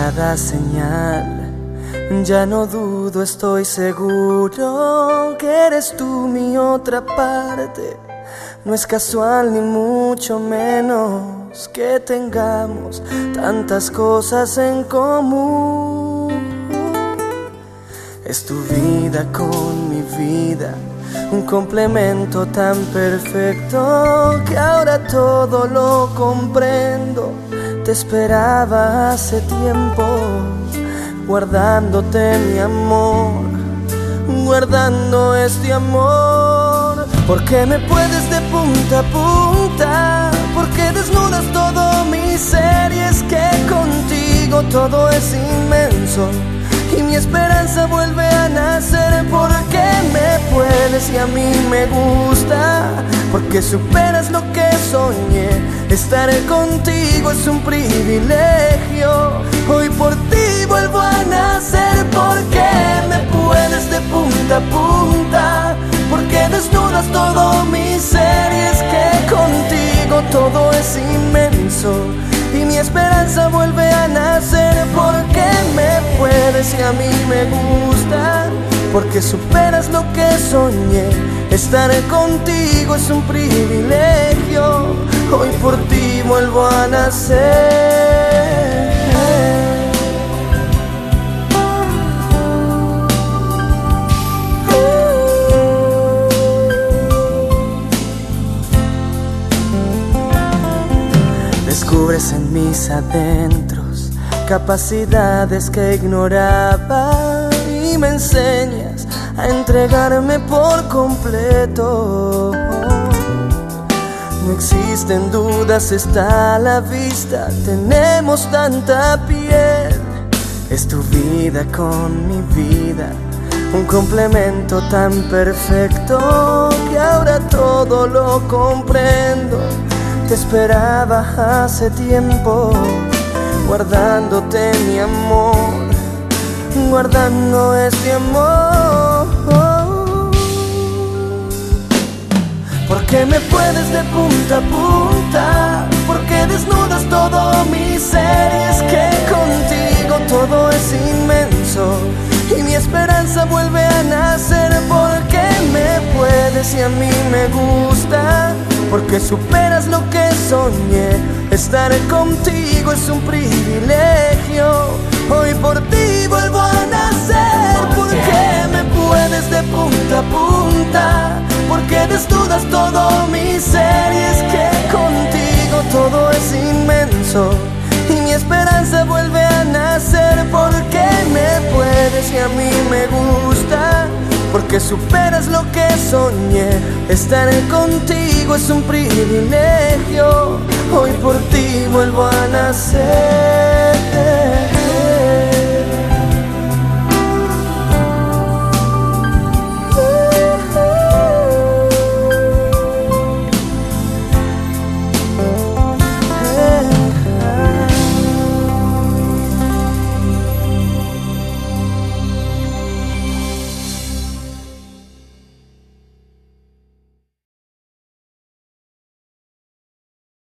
cada señal. Ya no dudo, estoy seguro que eres tú mi otra parte. No es casual ni mucho menos que tengamos tantas cosas en común. Es tu vida con mi vida, un complemento tan perfecto que ahora todo lo comprendo. Te esperaba hace tiempo, guardándote mi amor, guardando este amor. Porque me puedes de punta a punta, porque desnudas todo mi ser. Y es que contigo todo es inmenso y mi esperanza vuelve a nacer. Porque me puedes y a mí me gusta, porque superas lo que soñé. Estar contigo es un privilegio, hoy por ti vuelvo a nacer. Porque me puedes de punta a punta, porque desnudas todo mi ser. Y es que contigo todo es inmenso y mi esperanza vuelve a nacer. Porque me puedes y a mí me gusta, porque superas lo que soñé. Estar contigo es un privilegio, hoy por ti vuelvo a nacer. Descubres en mis adentros capacidades que ignoraba y me enseñas a entregarme por completo. No existen dudas, está a la vista, tenemos tanta piel. Es tu vida con mi vida, un complemento tan perfecto que ahora todo lo comprendo. Te esperaba hace tiempo, guardándote mi amor, guardando este amor. Porque me puedes de punta a punta, porque desnudas todo mi ser. Y es que contigo todo es inmenso y mi esperanza vuelve a nacer. Porque me puedes y a mí me gusta, porque superas lo que soñé. Estar contigo es un privilegio, hoy por ti vuelvo a nacer. Porque me puedes de punta a punta, porque desnudas todo mi ser. Y es que contigo todo es inmenso y mi esperanza vuelve a nacer. Porque me puedes y a mí me gusta, porque superas lo que soñé. Estar contigo es un privilegio, hoy por ti vuelvo a nacer.